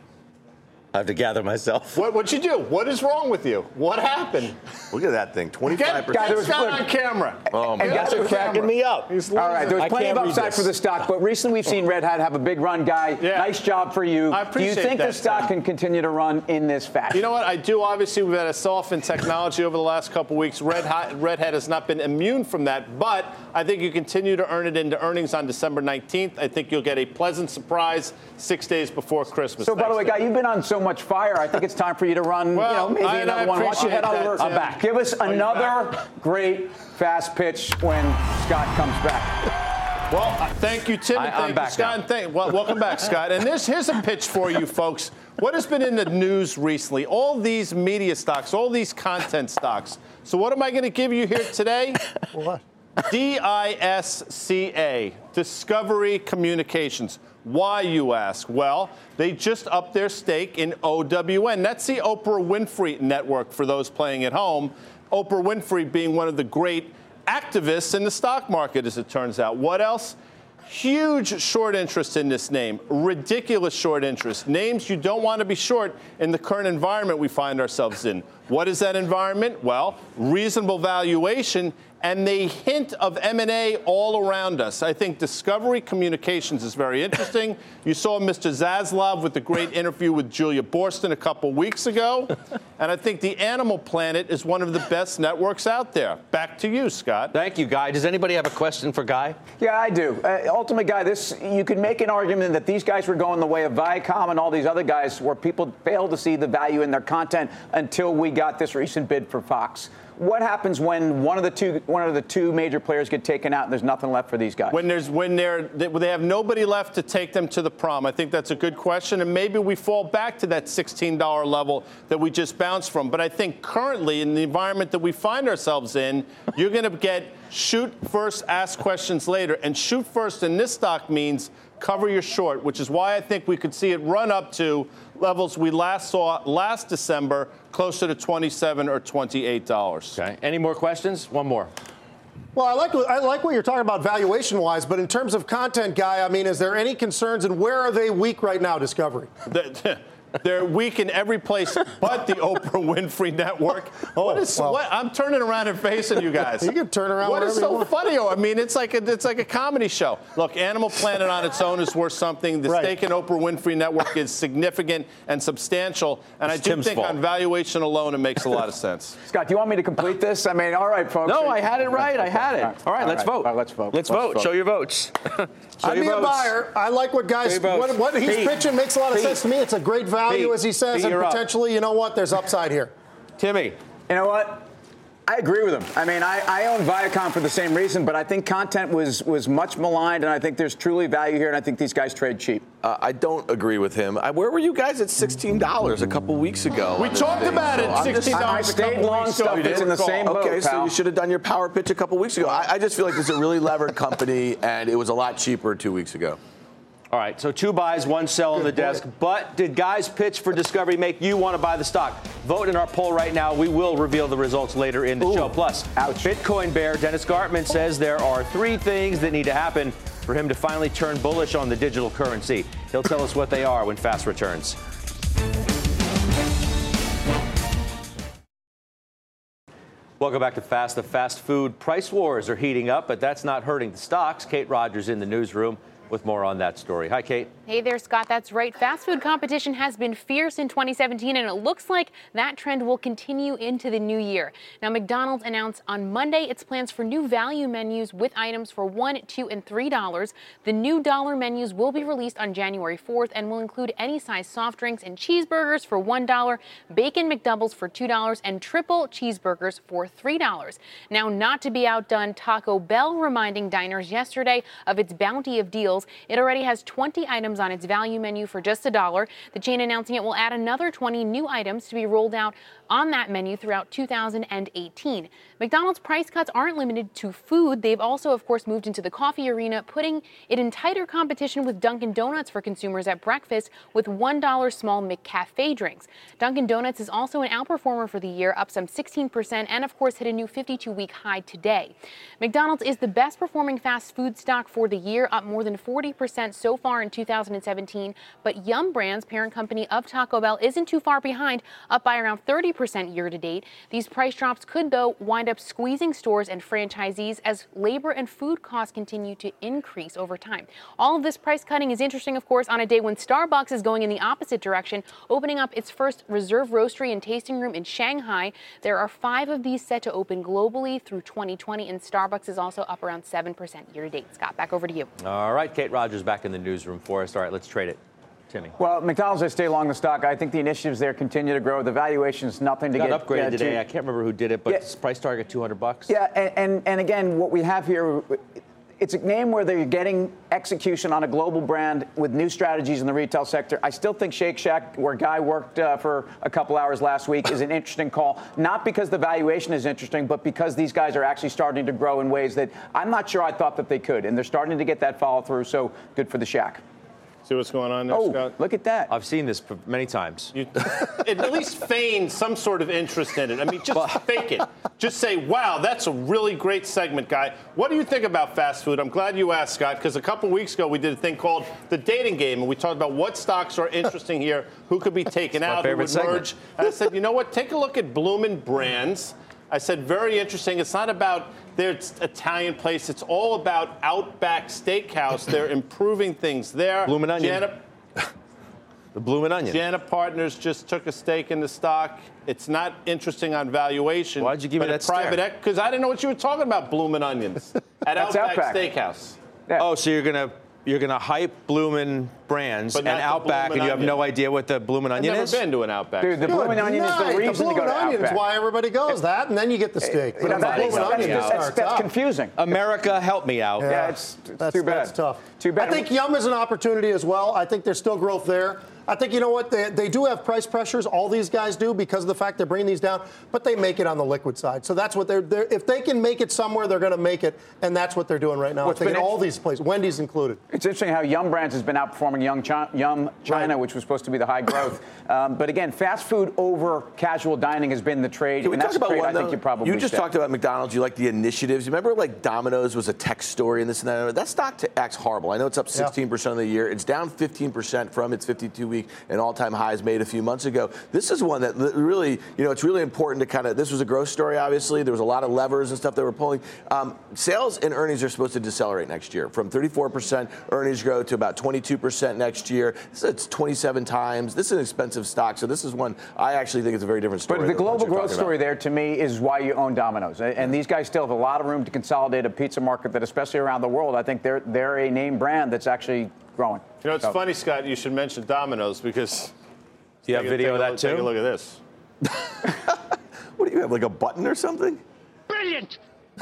I have to gather myself. What, what'd you do? What is wrong with you? What happened? Look at that thing, twenty-five percent. Get, get Scott on camera. Oh, my And God. guys are cracking me up. All right, there's plenty of upside for the stock, but recently we've seen Red Hat have a big run, Guy. Yeah. Nice job for you. I appreciate Do you think that, the stock Tom. can continue to run in this fashion? You know what? I do. Obviously, we've had a soften technology over the last couple weeks. Red Hat, Red Hat has not been immune from that, but I think you continue to earn it into earnings on December nineteenth. I think you'll get a pleasant surprise six days before Christmas. So, by the way, Thanks, Guy, you've been on so much fire. I think it's time for you to run, Well, you know, maybe I- another I one. Why don't you head appreciate over? that, Tim. I'm back. Give us Are you another back? great fast pitch when Scott comes back. Well, uh, thank you, Tim, and I- I'm thank you, back Scott. now. And thank, well, welcome back, Scott. And there's, here's a pitch for you, folks. What has been in the news recently? All these media stocks, all these content stocks. So what am I going to give you here today? What? D I S C A, Discovery Communications. Why, you ask? Well, they just upped their stake in O W N. That's the Oprah Winfrey Network for those playing at home. Oprah Winfrey being one of the great activists in the stock market, as it turns out. What else? Huge short interest in this name. Ridiculous short interest. Names you don't want to be short in the current environment we find ourselves in. What is that environment? Well, reasonable valuation and the hint of M and A all around us. I think Discovery Communications is very interesting. You saw Mister Zaslav with the great interview with Julia Boorstin a couple weeks ago. And I think the Animal Planet is one of the best networks out there. Back to you, Scott. Thank you, Guy. Does anybody have a question for Guy? Yeah, I do. Uh, ultimate Guy, this you could make an argument that these guys were going the way of Viacom and all these other guys where people failed to see the value in their content until we got this recent bid for Fox. What happens when one of the two one of the two major players get taken out and there's nothing left for these guys? When there's when they're they, they have nobody left to take them to the prom. I think that's a good question, and maybe we fall back to that sixteen dollars level that we just bounced from. But I think currently in the environment that we find ourselves in, you're going to get shoot first, ask questions later, and shoot first in this stock means cover your short, which is why I think we could see it run up to levels we last saw last December, closer to twenty-seven or twenty-eight dollars. Okay. Any more questions? One more. Well, I like I like what you're talking about valuation-wise, but in terms of content, Guy, I mean, is there any concerns, and where are they weak right now, Discovery? The, They're weak in every place but the Oprah Winfrey Network. Oh, what is, well. what, I'm turning around and facing you guys. You can turn around What is wherever you so want. funny? I mean, it's like a, it's like a comedy show. Look, Animal Planet on its own is worth something. The Right. stake in Oprah Winfrey Network is significant and substantial. And It's I do Tim's think fault. on valuation alone, it makes a lot of sense. Scott, do you want me to complete this? I mean, all right, folks. No, I had it right. I had it. All right, let's vote. All right, let's vote. Let's, vote. Show your votes. Show I'd your be a votes. buyer. I like what guys, Show your votes. what, what he's Pete. pitching makes a lot of Pete. sense to me. It's a great value, Pete. as he says, Pete, and you're up. potentially, you know what, there's upside here. Timmy. You know what? I agree with him. I mean, I, I own Viacom for the same reason, but I think content was was much maligned, and I think there's truly value here, and I think these guys trade cheap. Uh, I don't agree with him. I, where were you guys at sixteen dollars a couple weeks ago? We on this talked thing? about it, So I'm just- sixteen dollars I a stayed couple long weeks ago. stuff. You It's in the didn't same recall. boat. Okay, so pal. you should have done your power pitch a couple weeks ago. I, I just feel like this is a really levered company, and it was a lot cheaper two weeks ago. All right, so two buys, one sell on the desk. But did Guy's pitch for Discovery make you want to buy the stock? Vote in our poll right now. We will reveal the results later in the Ooh, show. Plus, ouch. Bitcoin bear Dennis Gartman says there are three things that need to happen for him to finally turn bullish on the digital currency. He'll tell us what they are when Fast returns. Welcome back to Fast. The fast food price wars are heating up, but that's not hurting the stocks. Kate Rogers in the newsroom. with more on that story. Hi, Kate. Hey there, Scott. That's right. Fast food competition has been fierce in twenty seventeen, and it looks like that trend will continue into the new year. Now, McDonald's announced on Monday its plans for new value menus with items for one, two, and three dollars. The new dollar menus will be released on January fourth and will include any size soft drinks and cheeseburgers for one dollar, bacon McDoubles for two dollars, and triple cheeseburgers for three dollars. Now, not to be outdone, Taco Bell reminding diners yesterday of its bounty of deals. It already has twenty items on its value menu for just a dollar. The chain announcing it will add another twenty new items to be rolled out on that menu throughout two thousand eighteen. McDonald's price cuts aren't limited to food. They've also, of course, moved into the coffee arena, putting it in tighter competition with Dunkin' Donuts for consumers at breakfast with one dollar small McCafe drinks. Dunkin' Donuts is also an outperformer for the year, up some sixteen percent, and of course hit a new fifty-two week high today. McDonald's is the best performing fast food stock for the year, up more than forty percent so far in two thousand seventeen. But Yum Brands, parent company of Taco Bell, isn't too far behind, up by around thirty percent year to date. These price drops could, though, wind up squeezing stores and franchisees as labor and food costs continue to increase over time. All of this price cutting is interesting, of course, on a day when Starbucks is going in the opposite direction, opening up its first reserve roastery and tasting room in Shanghai. There are five of these set to open globally through twenty twenty, and Starbucks is also up around seven percent year to date. Scott, back over to you. All right, Kate Rogers back in the newsroom for us. All right, let's trade it. Timmy. Well, McDonald's, I stay along the stock. I think the initiatives there continue to grow. The valuation is nothing to got get upgraded uh, today. to, I can't remember who did it, but yeah. it's price target two hundred bucks. Yeah, and, and and again, what we have here, it's a name where they're getting execution on a global brand with new strategies in the retail sector. I still think Shake Shack, where Guy worked uh, for a couple hours last week, is an interesting call. Not because the valuation is interesting, but because these guys are actually starting to grow in ways that I'm not sure I thought that they could, and they're starting to get that follow through. So good for the Shack. See what's going on there, oh, Scott? Look at that. I've seen this many times. You, at least feign some sort of interest in it. I mean, just fake it. Just say, wow, that's a really great segment, Guy. What do you think about fast food? I'm glad you asked, Scott, because a couple weeks ago we did a thing called the dating game, and we talked about what stocks are interesting here, who could be taken out, who would segment. merge. And I said, you know what? Take a look at Bloomin' Brands. I said, very interesting. It's not about their Italian place. It's all about Outback Steakhouse. They're improving things there. Bloomin' Onion. Jana, the Bloomin' Onion. Jana Partners just took a stake in the stock. It's not interesting on valuation. Why'd you give me that private? Because I didn't know what you were talking about, Bloomin' Onions, at Outback, Outback Steakhouse. Yeah. Oh, so you're gonna you're gonna hype Bloomin' Brands But and not the Outback, Bloomin' and you have Onion. no idea what the Bloomin' I've Onion never is? been to an Outback. Dude, the Good Bloomin' Onion is the night. reason the to go to Onion is Outback. why everybody goes. That, and then you get the steak. You know, But that the is, Bloomin' that's, Onion that's, starts that's out. confusing. America, help me out. Yeah, it's, it's That's, too bad. that's tough. Too bad. I think Yum is an opportunity as well. I think there's still growth there. I think, you know what, they, they do have price pressures. All these guys do because of the fact they're bringing these down, but they make it on the liquid side. So that's what they're, they're if they can make it somewhere, they're going to make it, and that's what they're doing right now. What's I think in been all these places, Wendy's included. It's interesting how Yum Brands has been outperforming Young Chi- Yum China, Right. which was supposed to be the high growth. Um, but again, fast food over casual dining has been the trade, Can we and talk that's a about trade one, I think though? you probably You just step. talked about McDonald's. You like the initiatives. You remember, like, Domino's was a tech story and this and that. That stock t- acts horrible. I know it's up sixteen percent of the year. It's down fifteen percent from its fifty-two week and all-time highs made a few months ago. This is one that really, you know, it's really important to kind of, this was a growth story, obviously. There was a lot of levers and stuff that were pulling. Um, sales and earnings are supposed to decelerate next year from thirty-four percent earnings growth to about twenty-two percent next year. It's twenty-seven times. This is an expensive stock, so this is one I actually think it's a very different story. But the than what global you're growth talking story about. there, to me, is why you own Domino's. And these guys still have a lot of room to consolidate a pizza market that, especially around the world, I think they're they're a name brand that's actually growing. You know, it's So- funny, Scott, you should mention Domino's because... Do you have take a- video of take a that look- too? Take a look at this. What do you have, like a button or something? Brilliant!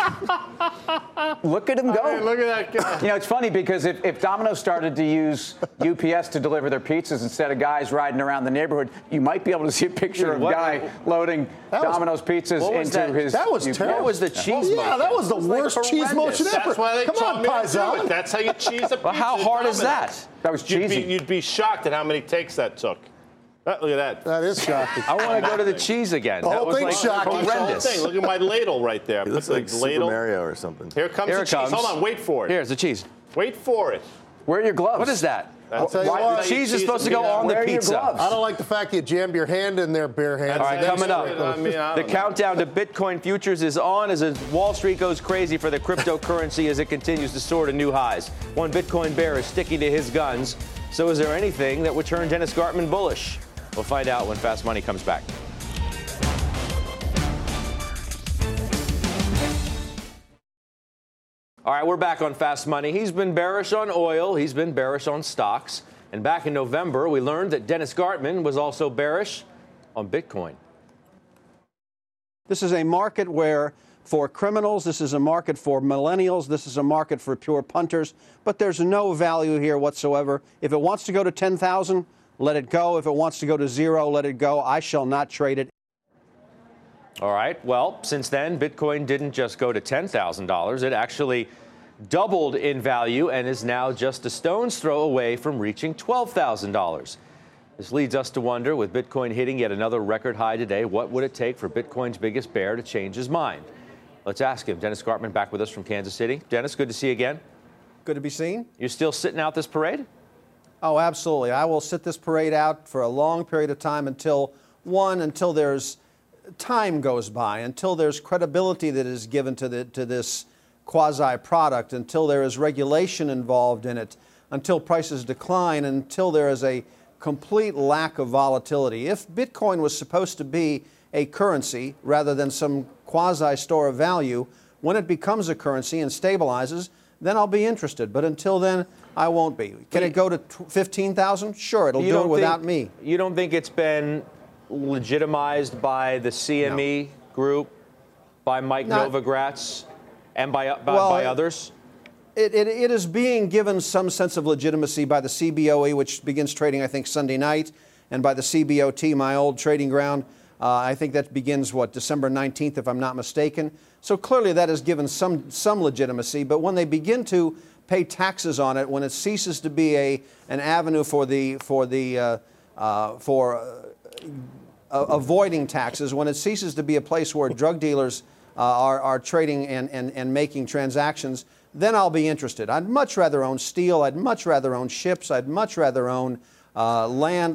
Look at him go. I mean, look at that guy. You know, it's funny because if, if Domino's started to use U P S to deliver their pizzas instead of guys riding around the neighborhood, you might be able to see a picture Dude, of what- Guy loading That was- Domino's pizzas what was into that? his. That was U P S. terrible. What was the cheese Yeah, motion? that was the It was, like, worst cheese horrendous. motion ever. That's why they Come taught on, me how to do Paisan. it. That's how you cheese a pizza. Well, how at hard is Domino's. that? That was You'd cheesy. be, you'd be shocked at how many takes that took. Uh, Look at that. That is shocking. I want to go to the cheese again. The That whole was thing's like shocking. Look at the whole horrendous. thing. Look at my ladle right there. It looks Put the like Super ladle. Mario or something. Here comes Here the it cheese. comes. Hold on. Wait for it. Here's the cheese. Wait for it. Where are your gloves? What is that? I'll tell you Why, what, the cheese is supposed to go on the pizza. I don't like the fact you jammed your hand in there barehanded. All right, coming up, I mean, the countdown to Bitcoin futures is on as Wall Street goes crazy for the cryptocurrency as it continues to soar to new highs. One Bitcoin bear is sticking to his guns. So is there anything that would turn Dennis Gartman bullish? We'll find out when Fast Money comes back. All right, we're back on Fast Money. He's been bearish on oil. He's been bearish on stocks. And back in November, we learned that Dennis Gartman was also bearish on Bitcoin. This is a market where, for criminals, this is a market for millennials, this is a market for pure punters, but there's no value here whatsoever. If it wants to go to ten thousand, let it go. If it wants to go to zero, let it go. I shall not trade it. All right. Well, since then, Bitcoin didn't just go to ten thousand dollars. It actually doubled in value and is now just a stone's throw away from reaching twelve thousand dollars. This leads us to wonder, with Bitcoin hitting yet another record high today, what would it take for Bitcoin's biggest bear to change his mind? Let's ask him. Dennis Gartman back with us from Kansas City. Dennis, good to see you again. Good to be seen. You're still sitting out this parade? Oh, absolutely. I will sit this parade out for a long period of time until, one, until there's time goes by, until there's credibility that is given to, the, to this quasi-product, until there is regulation involved in it, until prices decline, until there is a complete lack of volatility. If Bitcoin was supposed to be a currency rather than some quasi-store of value, when it becomes a currency and stabilizes, then I'll be interested. But until then, I won't be. Can it go to fifteen thousand? Sure, it'll do it without me. You don't think it's been legitimized by the C M E no. group, by Mike Not, Novogratz, and by, by, well, by others? It, it, it is being given some sense of legitimacy by the C B O E, which begins trading, I think, Sunday night, and by the C B O T, my old trading ground. Uh, I think that begins, what, December nineteenth, if I'm not mistaken. So clearly that has given some, some legitimacy. But when they begin to pay taxes on it, when it ceases to be a, an avenue for, the, for, the, uh, uh, for uh, avoiding taxes, when it ceases to be a place where drug dealers uh, are, are trading and, and, and making transactions, then I'll be interested. I'd much rather own steel. I'd much rather own ships. I'd much rather own uh, land.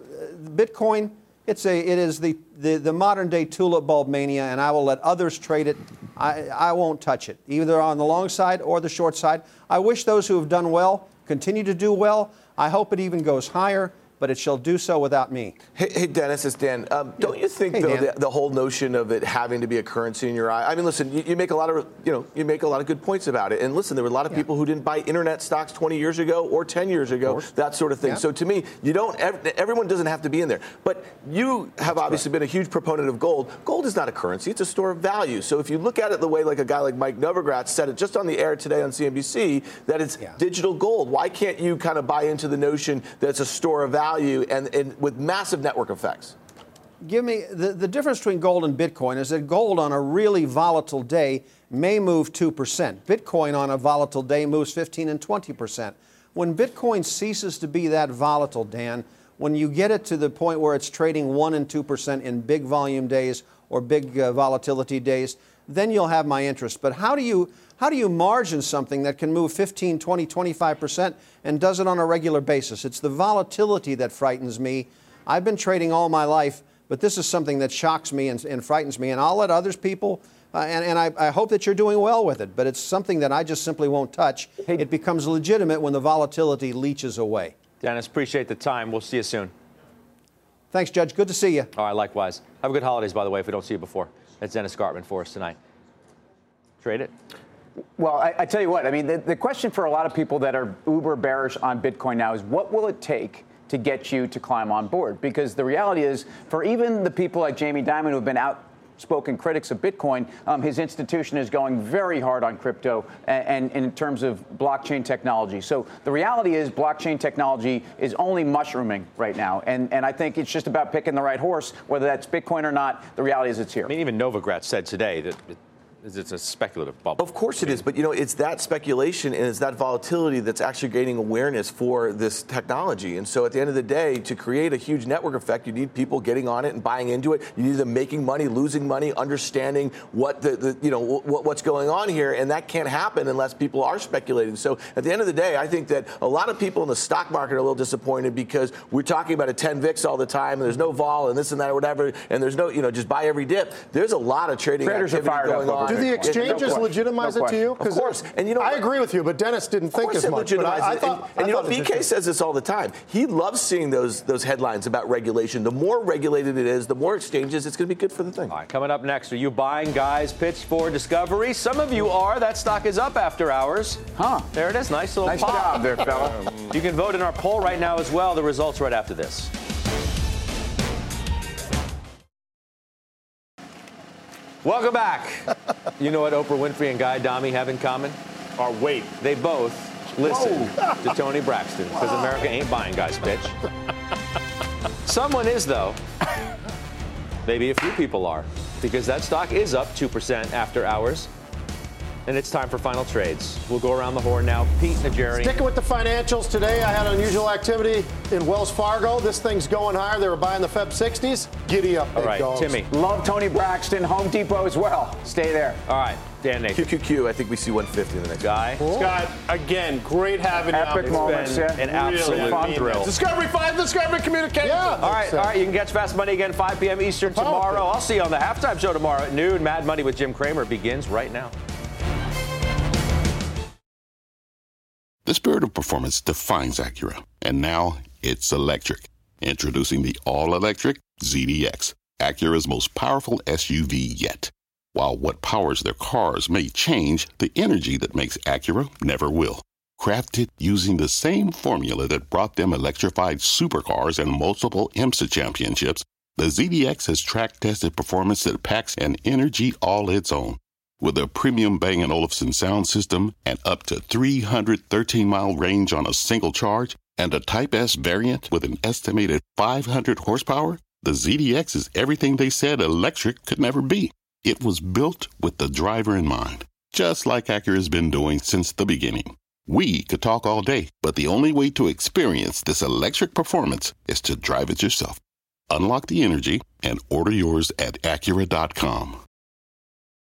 Bitcoin, it's a, it is the, the, the modern day tulip bulb mania, and I will let others trade it. I, I won't touch it, either on the long side or the short side. I wish those who have done well continue to do well. I hope it even goes higher, but it shall do so without me. Hey, hey Dennis, it's Dan. Um, don't you think, hey, though, the, the whole notion of it having to be a currency in your eye? I mean, listen, you, you make a lot of, you know, you make a lot of good points about it. And listen, there were a lot of yeah. people who didn't buy internet stocks twenty years ago or ten years ago, that sort of thing. Yeah. So to me, you don't. Everyone doesn't have to be in there. But you have That's obviously correct. been a huge proponent of gold. Gold is not a currency; it's a store of value. So if you look at it the way like a guy like Mike Novogratz said it just on the air today on C N B C, that it's yeah. digital gold. Why can't you kind of buy into the notion that it's a store of value and, and with massive network effects? Give me the, the difference between gold and Bitcoin is that gold on a really volatile day may move two percent. Bitcoin on a volatile day moves fifteen and twenty percent. When Bitcoin ceases to be that volatile, Dan, when you get it to the point where it's trading one and two percent in big volume days or big uh, volatility days, then you'll have my interest. But how do you how do you margin something that can move fifteen, twenty, twenty-five percent and does it on a regular basis? It's the volatility that frightens me. I've been trading all my life, but this is something that shocks me and, and frightens me. And I'll let others people, uh, and, and I, I hope that you're doing well with it, but it's something that I just simply won't touch. Hey, it becomes legitimate when the volatility leaches away. Dennis, appreciate the time. We'll see you soon. Thanks, Judge. Good to see you. All right, likewise. Have a good holidays, by the way, if we don't see you before. That's Dennis Gartman for us tonight. Trade it? Well, I, I tell you what, I mean, the, the question for a lot of people that are uber bearish on Bitcoin now is what will it take to get you to climb on board? Because the reality is, for even the people like Jamie Dimon who have been outspoken critics of Bitcoin, um, his institution is going very hard on crypto and, and in terms of blockchain technology. So the reality is blockchain technology is only mushrooming right now. And, and I think it's just about picking the right horse, whether that's Bitcoin or not. The reality is it's here. I mean, even Novogratz said today that is it's a speculative bubble. Of course it is, but you know, it's that speculation and it's that volatility that's actually gaining awareness for this technology. And so at the end of the day, to create a huge network effect, you need people getting on it and buying into it. You need them making money, losing money, understanding what the, the you know what, what's going on here, and that can't happen unless people are speculating. So at the end of the day, I think that a lot of people in the stock market are a little disappointed because we're talking about a ten V I X all the time, and there's no vol and this and that or whatever, and there's no, you know, just buy every dip. There's a lot of trading Traders activity going on. Do the exchanges no legitimize no it to you? Of course. And you know, I agree with you, but Dennis didn't think as much. But I, I thought, and, and I you know, thought B K says this all the time. He loves seeing those those headlines about regulation. The more regulated it is, the more exchanges, it's going to be good for the thing. All right, coming up next, are you buying Guy's pitch for Discovery? Some of you are. That stock is up after hours. Huh. There it is. Nice little nice pop. job there, fella. You can vote in our poll right now as well. The results right after this. Welcome back. You know what Oprah Winfrey and Guy Adami have in common? Our weight. They both listen to Tony Braxton because America ain't buying Guy's pitch. Someone is, though. Maybe a few people are, because that stock is up two percent after hours. And it's time for final trades. We'll go around the horn now. Pete Najarian. Sticking with the financials today, I had unusual activity in Wells Fargo. This thing's going higher. They were buying the Feb sixties. Giddy up, big All right, dogs. Timmy. Love Tony Braxton. Home Depot as well. Stay there. All right, Dan Nathan. Q Q Q, I think we see one fifty in the next Guy. Cool. Scott, again, great having Epic you. moments, yeah. An absolute really fun thrill. Discovery five, Discovery Communications. Yeah. All right, all right. You can catch Fast Money again, five p.m. Eastern tomorrow. I'll see you on the halftime show tomorrow at noon. Mad Money with Jim Cramer begins right now. The spirit of performance defines Acura, and now it's electric. Introducing the all-electric Z D X, Acura's most powerful S U V yet. While what powers their cars may change, the energy that makes Acura never will. Crafted using the same formula that brought them electrified supercars and multiple IMSA championships, the Z D X has track-tested performance that packs an energy all its own. With a premium Bang and Olufsen sound system and up to three hundred thirteen mile range on a single charge, and a Type S variant with an estimated five hundred horsepower, the Z D X is everything they said electric could never be. It was built with the driver in mind, just like Acura's been doing since the beginning. We could talk all day, but the only way to experience this electric performance is to drive it yourself. Unlock the energy and order yours at Acura dot com.